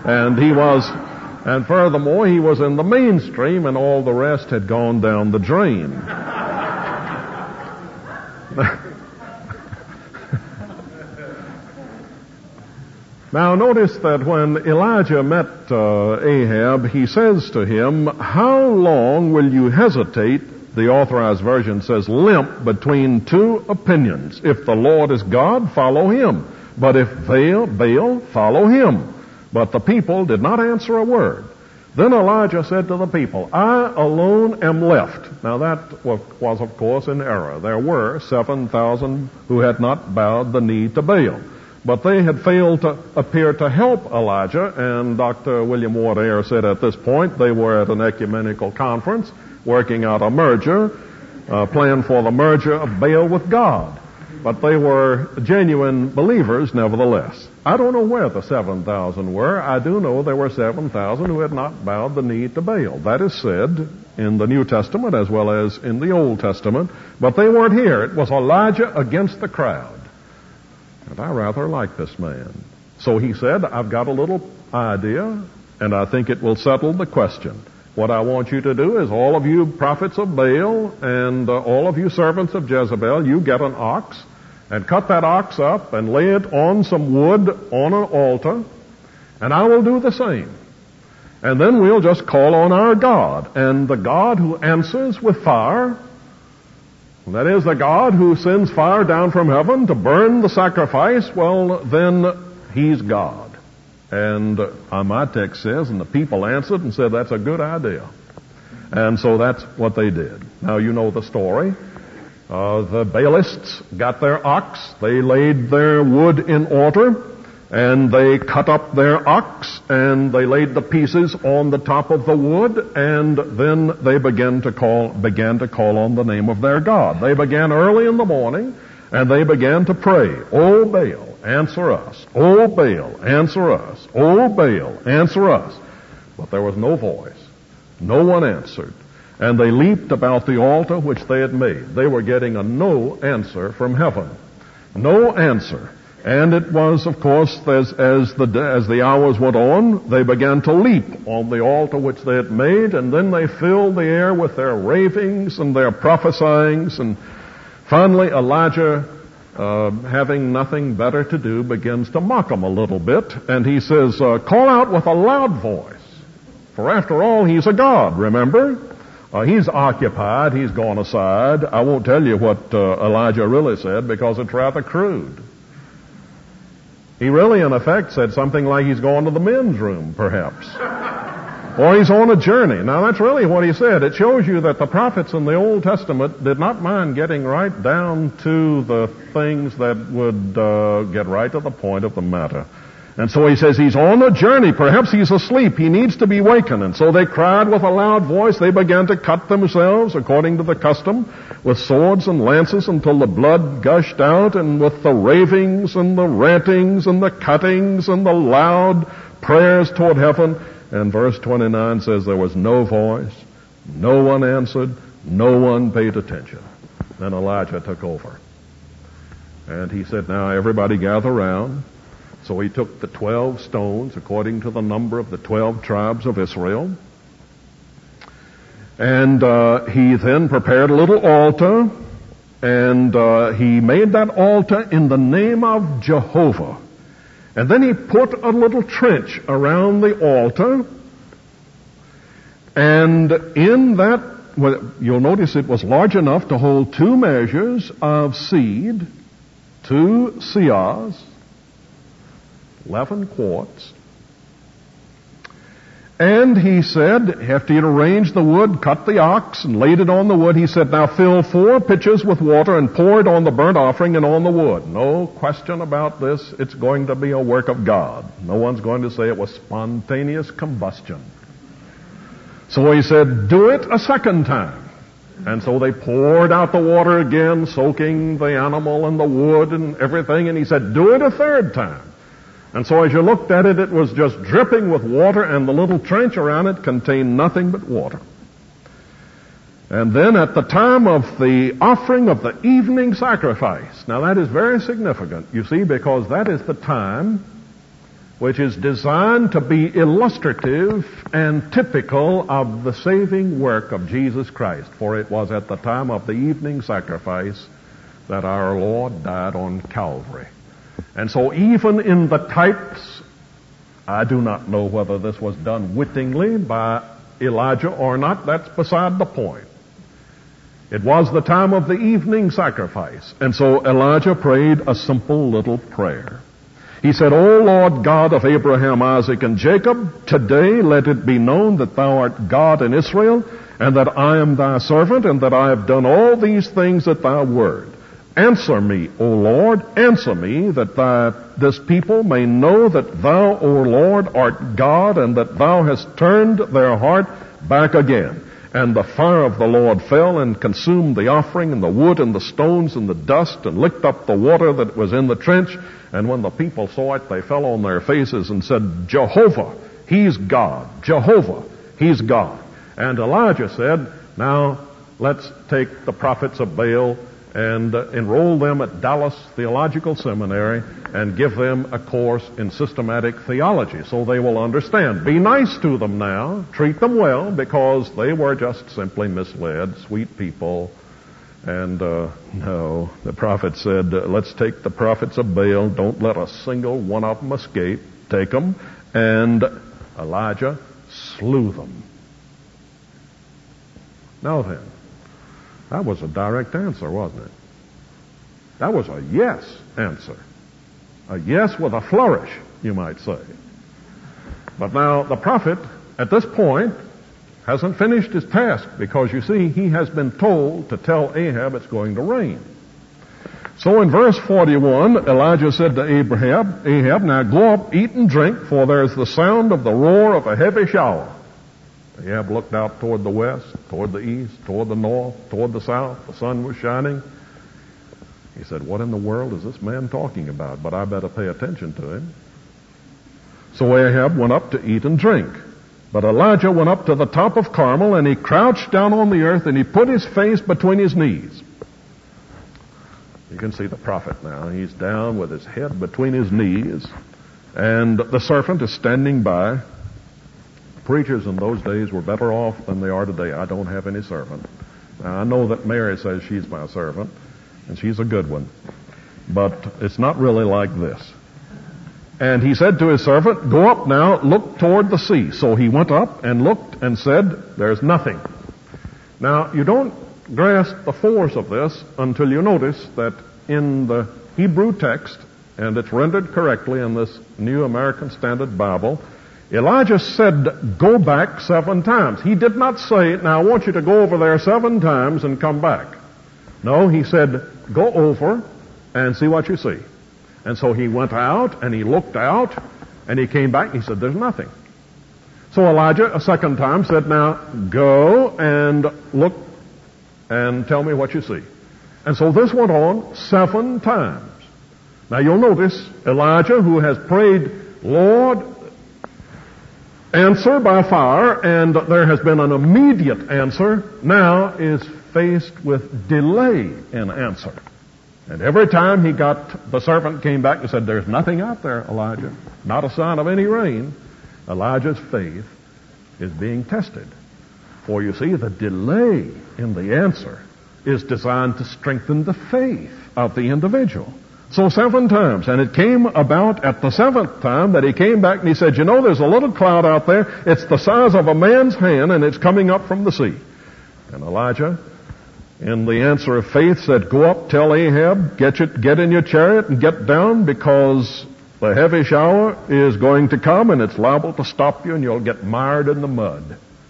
Speaker 1: And furthermore, he was in the mainstream, and all the rest had gone down the drain. Now notice that when Elijah met Ahab, he says to him, "How long will you hesitate?" The Authorized Version says, "limp between two opinions. If the Lord is God, follow him. But if Baal, follow him." But the people did not answer a word. Then Elijah said to the people, "I alone am left." Now that was of course in error. There were 7,000 who had not bowed the knee to Baal. But they had failed to appear to help Elijah, and Dr. William Ward Eyre said at this point they were at an ecumenical conference working out a merger, plan for the merger of Baal with God. But they were genuine believers nevertheless. I don't know where the 7,000 were. I do know there were 7,000 who had not bowed the knee to Baal. That is said in the New Testament as well as in the Old Testament. But they weren't here. It was Elijah against the crowd. And I rather like this man. So he said, "I've got a little idea, and I think it will settle the question. What I want you to do is all of you prophets of Baal and all of you servants of Jezebel, you get an ox and cut that ox up and lay it on some wood on an altar, and I will do the same. And then we'll just call on our God, and the God who answers with fire, that is, the God who sends fire down from heaven to burn the sacrifice, well, then he's God." And my text says, and the people answered and said, "That's a good idea." And so that's what they did. Now you know the story. The Baalists got their ox, they laid their wood in order, and they cut up their ox, and they laid the pieces on the top of the wood, and then they began to call on the name of their God. They began early in the morning, and they began to pray, "O Baal, answer us. O Baal, answer us. O Baal, answer us." But there was no voice. No one answered. And they leaped about the altar which they had made. They were getting a no answer from heaven. No answer. And it was, of course, as the hours went on, they began to leap on the altar which they had made, and then they filled the air with their ravings and their prophesyings. And finally, Elijah, having nothing better to do, begins to mock them a little bit, and he says, "Call out with a loud voice, for after all, he's a god, remember? He's occupied, he's gone aside." I won't tell you what Elijah really said because it's rather crude. He really, in effect, said something like he's gone to the men's room, perhaps. Or he's on a journey. Now, that's really what he said. It shows you that the prophets in the Old Testament did not mind getting right down to the things that would get right to the point of the matter. And so he says he's on a journey. Perhaps he's asleep. He needs to be wakened. And so they cried with a loud voice. They began to cut themselves, according to the custom, with swords and lances until the blood gushed out, and with the ravings and the rantings and the cuttings and the loud prayers toward heaven. And verse 29 says there was no voice, no one answered, no one paid attention. Then Elijah took over. And he said, "Now everybody gather round." So he took the 12 stones, according to the number of the 12 tribes of Israel. And he then prepared a little altar, and he made that altar in the name of Jehovah. And then he put a little trench around the altar, and in that, you'll notice it was large enough to hold 2 measures of seed, 2 seahs, 11 quarts. And he said, after he'd arranged the wood, cut the ox, and laid it on the wood, he said, now fill 4 pitchers with water and pour it on the burnt offering and on the wood. No question about this. It's going to be a work of God. No one's going to say it was spontaneous combustion. So he said, do it a second time. And so they poured out the water again, soaking the animal and the wood and everything. And he said, do it a third time. And so as you looked at it, it was just dripping with water, and the little trench around it contained nothing but water. And then at the time of the offering of the evening sacrifice, now that is very significant, you see, because that is the time which is designed to be illustrative and typical of the saving work of Jesus Christ. For it was at the time of the evening sacrifice that our Lord died on Calvary. And so even in the types, I do not know whether this was done wittingly by Elijah or not. That's beside the point. It was the time of the evening sacrifice. And so Elijah prayed a simple little prayer. He said, O Lord God of Abraham, Isaac, and Jacob, today let it be known that thou art God in Israel, and that I am thy servant, and that I have done all these things at thy word. Answer me, O Lord, answer me, that this people may know that thou, O Lord, art God, and that thou hast turned their heart back again. And the fire of the Lord fell and consumed the offering and the wood and the stones and the dust and licked up the water that was in the trench. And when the people saw it, they fell on their faces and said, Jehovah, He's God. Jehovah, He's God. And Elijah said, now let's take the prophets of Baal and enroll them at Dallas Theological Seminary and give them a course in systematic theology so they will understand. Be nice to them now. Treat them well, because they were just simply misled, sweet people. And no, the prophet said, let's take the prophets of Baal. Don't let a single one of them escape. Take them. And Elijah slew them. Now then, that was a direct answer, wasn't it? That was a yes answer. A yes with a flourish, you might say. But now the prophet, at this point, hasn't finished his task, because you see, he has been told to tell Ahab it's going to rain. So in verse 41, Elijah said to Ahab, now go up, eat and drink, for there is the sound of the roar of a heavy shower. Ahab looked out toward the west, toward the east, toward the north, toward the south. The sun was shining. He said, what in the world is this man talking about? But I better pay attention to him. So Ahab went up to eat and drink. But Elijah went up to the top of Carmel, and he crouched down on the earth, and he put his face between his knees. You can see the prophet now. He's down with his head between his knees, and the servant is standing by. Preachers in those days were better off than they are today. I don't have any servant. Now, I know that Mary says she's my servant, and she's a good one. But it's not really like this. And he said to his servant, go up now, look toward the sea. So he went up and looked and said, there's nothing. Now, you don't grasp the force of this until you notice that in the Hebrew text, and it's rendered correctly in this New American Standard Bible, Elijah said, go back 7 times. He did not say, now I want you to go over there 7 times and come back. No, he said, go over and see what you see. And so he went out and he looked out and he came back and he said, there's nothing. So Elijah a second time said, now go and look and tell me what you see. And so this went on 7 times. Now you'll notice Elijah, who has prayed, Lord, answer by fire, and there has been an immediate answer, now is faced with delay in answer. And every time the servant came back and said, there's nothing out there, Elijah, not a sign of any rain, Elijah's faith is being tested. For you see, the delay in the answer is designed to strengthen the faith of the individual. So 7 times, and it came about at the 7th time that he came back and he said, you know, there's a little cloud out there. It's the size of a man's hand, and it's coming up from the sea. And Elijah, in the answer of faith, said, go up, tell Ahab, get in your chariot and get down, because The heavy shower is going to come, and it's liable to stop you, and you'll get mired in the mud.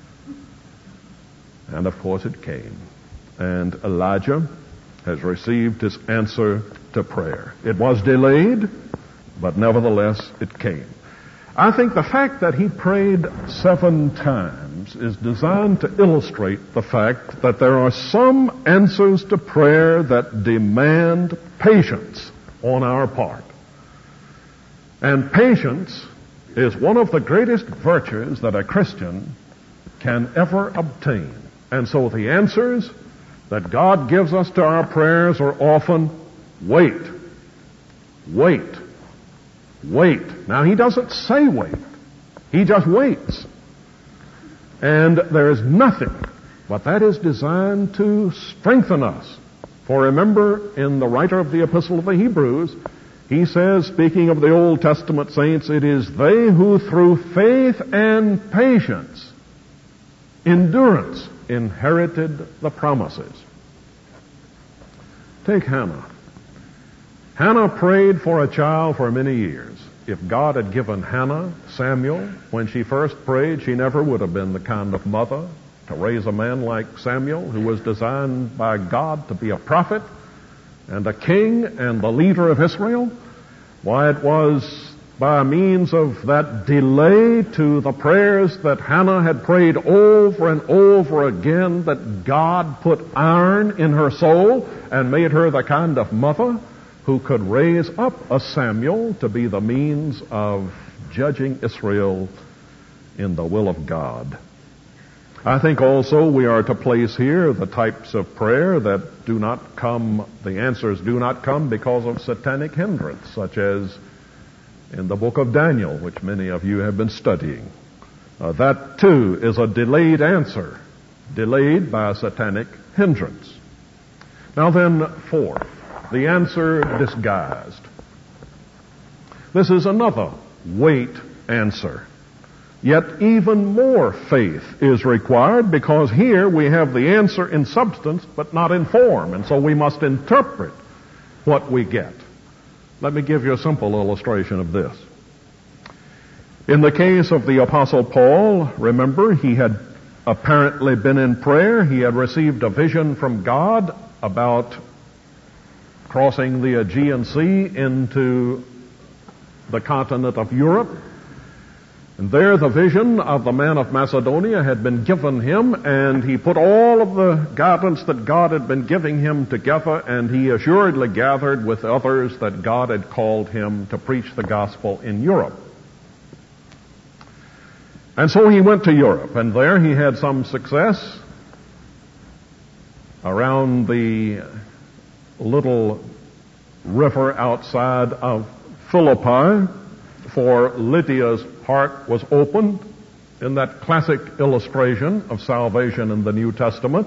Speaker 1: And of course it came. And Elijah has received his answer to prayer. It was delayed, but nevertheless it came. I think the fact that he prayed 7 times is designed to illustrate the fact that there are some answers to prayer that demand patience on our part. And patience is one of the greatest virtues that a Christian can ever obtain. And so the answers that God gives us to our prayers are often wait. Wait. Wait. Now, he doesn't say wait. He just waits. And there is nothing but that is designed to strengthen us. For remember, in the writer of the Epistle of the Hebrews, he says, speaking of the Old Testament saints, it is they who through faith and patience, endurance, inherited the promises. Take Hannah. Hannah prayed for a child for many years. If God had given Hannah Samuel when she first prayed, she never would have been the kind of mother to raise a man like Samuel, who was designed by God to be a prophet and a king and the leader of Israel. Why, it was by means of that delay to the prayers that Hannah had prayed over and over again that God put iron in her soul and made her the kind of mother who could raise up a Samuel to be the means of judging Israel in the will of God. I think also we are to place here the types of prayer that do not come, the answers do not come because of satanic hindrance, such as in the book of Daniel, which many of you have been studying. That too is a delayed answer, delayed by a satanic hindrance. Now then, fourth, the answer disguised. This is another wait answer. Yet even more faith is required, because here we have the answer in substance but not in form, and so we must interpret what we get. Let me give you a simple illustration of this. In the case of the Apostle Paul, remember, he had apparently been in prayer. He had received a vision from God about crossing the Aegean Sea into the continent of Europe. And there the vision of the man of Macedonia had been given him, and he put all of the guidance that God had been giving him together, and he assuredly gathered with others that God had called him to preach the gospel in Europe. And so he went to Europe, and there he had some success around the little river outside of Philippi, for Lydia's heart was opened in that classic illustration of salvation in the New Testament.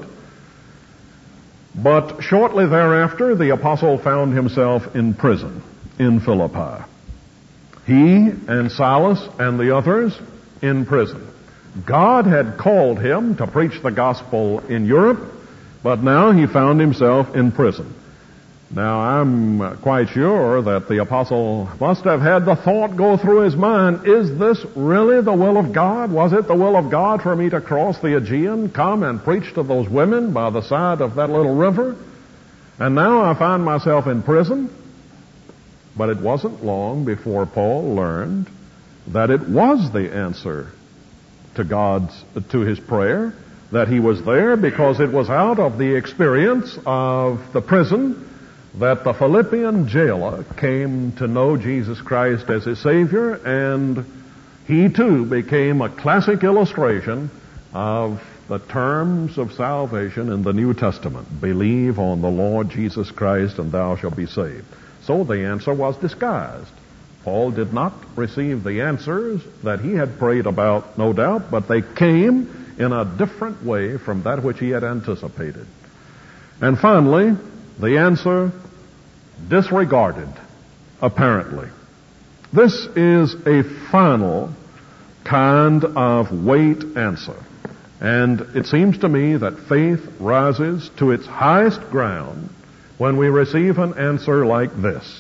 Speaker 1: But shortly thereafter, the apostle found himself in prison in Philippi. He and Silas and the others in prison. God had called him to preach the gospel in Europe, but now he found himself in prison. Now, I'm quite sure that the apostle must have had the thought go through his mind, is this really the will of God? Was it the will of God for me to cross the Aegean, come and preach to those women by the side of that little river? And now I find myself in prison. But it wasn't long before Paul learned that it was the answer to his prayer, that he was there because it was out of the experience of the prison that the Philippian jailer came to know Jesus Christ as his Savior, and he too became a classic illustration of the terms of salvation in the New Testament. Believe on the Lord Jesus Christ and thou shalt be saved. So the answer was disguised. Paul did not receive the answers that he had prayed about, no doubt, but they came in a different way from that which he had anticipated. And finally, the answer disregarded, apparently. This is a final kind of wait answer. And it seems to me that faith rises to its highest ground when we receive an answer like this.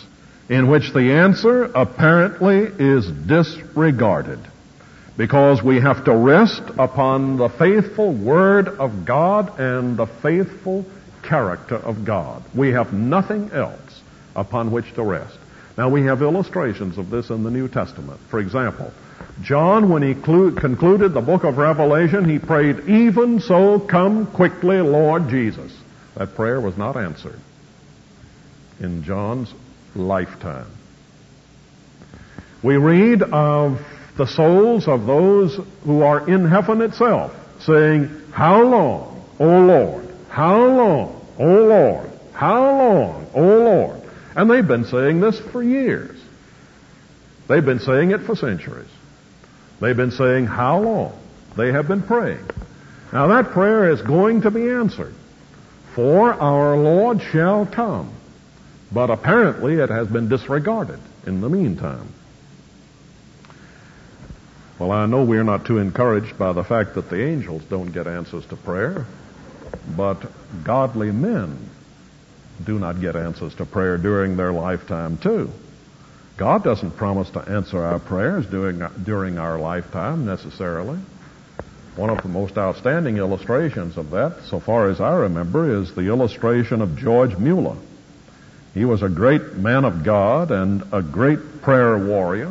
Speaker 1: in which the answer apparently is disregarded, because we have to rest upon the faithful Word of God and the faithful character of God. We have nothing else upon which to rest. Now, we have illustrations of this in the New Testament. For example, John, when he concluded the book of Revelation, he prayed, "Even so, come quickly, Lord Jesus." That prayer was not answered in John's lifetime. We read of the souls of those who are in heaven itself saying, "How long, O Lord? How long, O Lord? How long, O Lord?" And they've been saying this for years. They've been saying it for centuries. They've been saying, "How long?" They have been praying. Now that prayer is going to be answered, for our Lord shall come. But apparently it has been disregarded in the meantime. Well, I know we're not too encouraged by the fact that the angels don't get answers to prayer, but godly men do not get answers to prayer during their lifetime too. God doesn't promise to answer our prayers during our lifetime necessarily. One of the most outstanding illustrations of that, so far as I remember, is the illustration of George Mueller. He was a great man of God and a great prayer warrior.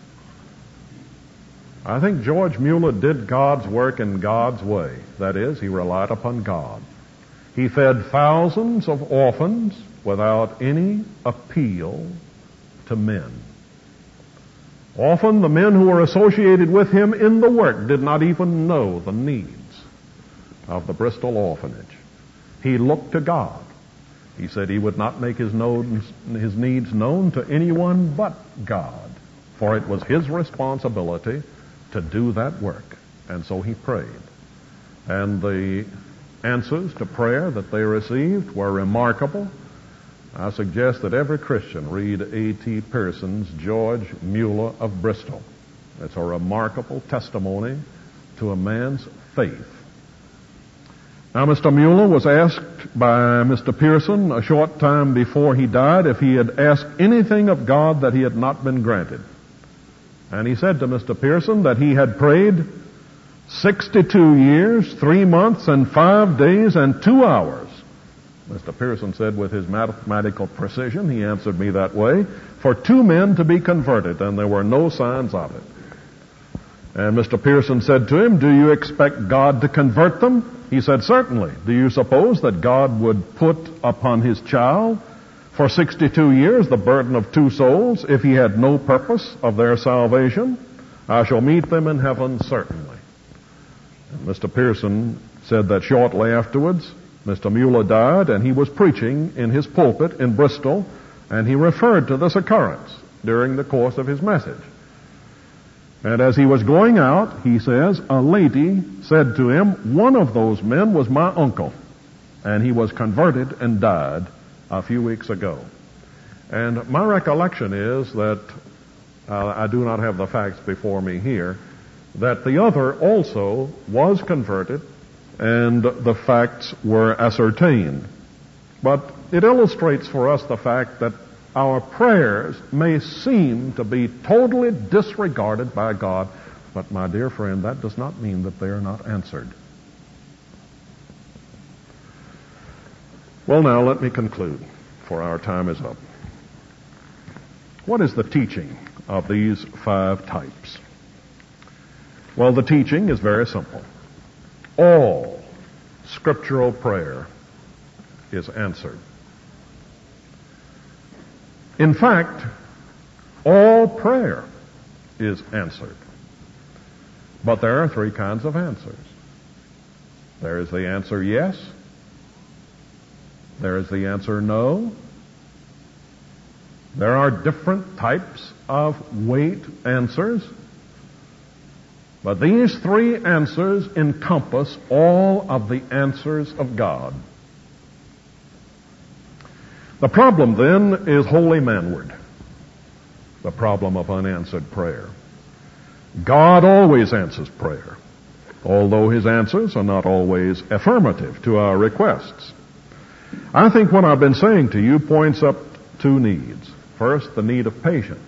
Speaker 1: I think George Mueller did God's work in God's way. That is, he relied upon God. He fed thousands of orphans without any appeal to men. Often the men who were associated with him in the work did not even know the needs of the Bristol orphanage. He looked to God. He said he would not make his needs known to anyone but God, for it was his responsibility to do that work. And so he prayed. And the answers to prayer that they received were remarkable. I suggest that every Christian read A.T. Pearson's George Mueller of Bristol. It's a remarkable testimony to a man's faith. Now, Mr. Mueller was asked by Mr. Pearson a short time before he died if he had asked anything of God that he had not been granted. And he said to Mr. Pearson that he had prayed 62 years, 3 months, and 5 days, and 2 hours. Mr. Pearson said with his mathematical precision, he answered me that way, for 2 men to be converted, and there were no signs of it. And Mr. Pearson said to him, "Do you expect God to convert them?" He said, "Certainly. Do you suppose that God would put upon his child for 62 years the burden of 2 souls if he had no purpose of their salvation? I shall meet them in heaven certainly." And Mr. Pearson said that shortly afterwards, Mr. Mueller died, and he was preaching in his pulpit in Bristol, and he referred to this occurrence during the course of his message. And as he was going out, he says, a lady said to him, "One of those men was my uncle, and he was converted and died a few weeks ago." And my recollection is that, I do not have the facts before me here, that the other also was converted, and the facts were ascertained. But it illustrates for us the fact that our prayers may seem to be totally disregarded by God, but my dear friend, that does not mean that they are not answered. Well, now let me conclude, for our time is up. What is the teaching of these 5 types? Well, the teaching is very simple. All scriptural prayer is answered. In fact, all prayer is answered. But there are 3 kinds of answers. There is the answer yes. There is the answer no. There are different types of wait answers. But these 3 answers encompass all of the answers of God. The problem then is wholly manward, the problem of unanswered prayer. God always answers prayer, although his answers are not always affirmative to our requests. I think what I've been saying to you points up 2 needs. First, the need of patience.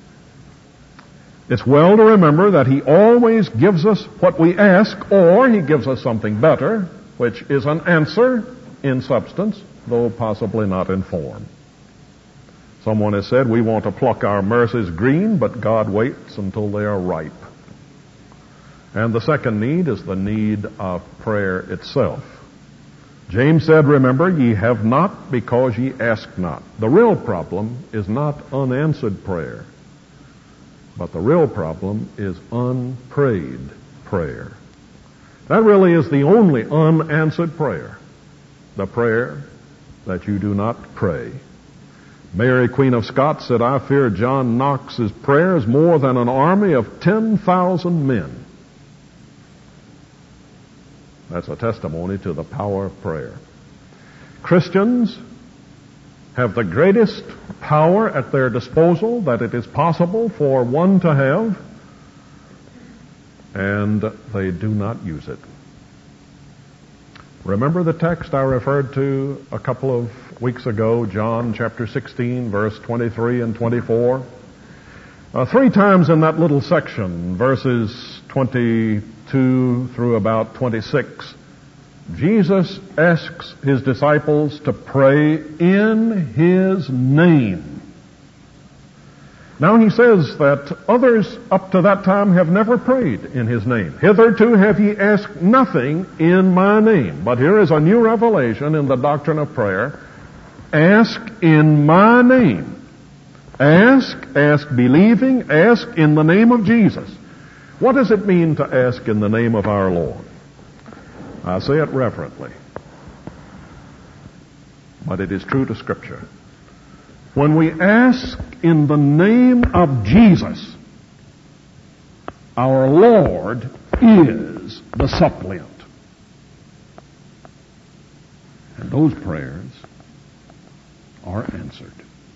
Speaker 1: It's well to remember that He always gives us what we ask, or He gives us something better, which is an answer in substance, though possibly not in form. Someone has said, we want to pluck our mercies green, but God waits until they are ripe. And the second need is the need of prayer itself. James said, remember, ye have not because ye ask not. The real problem is not unanswered prayer, but the real problem is unprayed prayer. That really is the only unanswered prayer, the prayer that you do not pray. Mary, Queen of Scots, said, I fear John Knox's prayers more than an army of 10,000 men. That's a testimony to the power of prayer. Christians have the greatest power at their disposal that it is possible for one to have, and they do not use it. Remember the text I referred to a couple of weeks ago, John chapter 16, verse 23 and 24? 3 times in that little section, verses 22 through about 26, Jesus asks His disciples to pray in His name. Now He says that others up to that time have never prayed in His name. Hitherto have ye asked nothing in my name. But here is a new revelation in the doctrine of prayer. Ask in my name. Ask believing, ask in the name of Jesus. What does it mean to ask in the name of our Lord? I say it reverently, but it is true to Scripture. When we ask in the name of Jesus, our Lord is the suppliant. And those prayers are answered.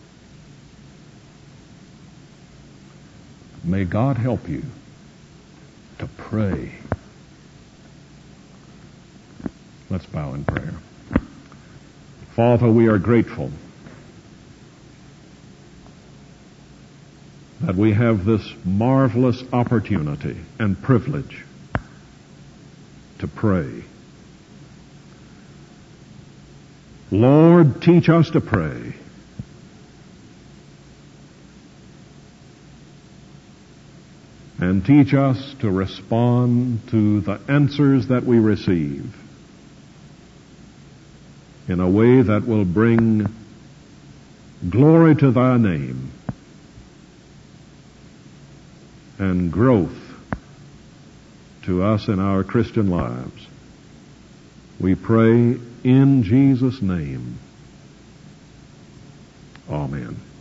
Speaker 1: May God help you to pray. Let's bow in prayer. Father, we are grateful that we have this marvelous opportunity and privilege to pray. Lord, teach us to pray. And teach us to respond to the answers that we receive in a way that will bring glory to Thy name and growth to us in our Christian lives. We pray in Jesus' name. Amen.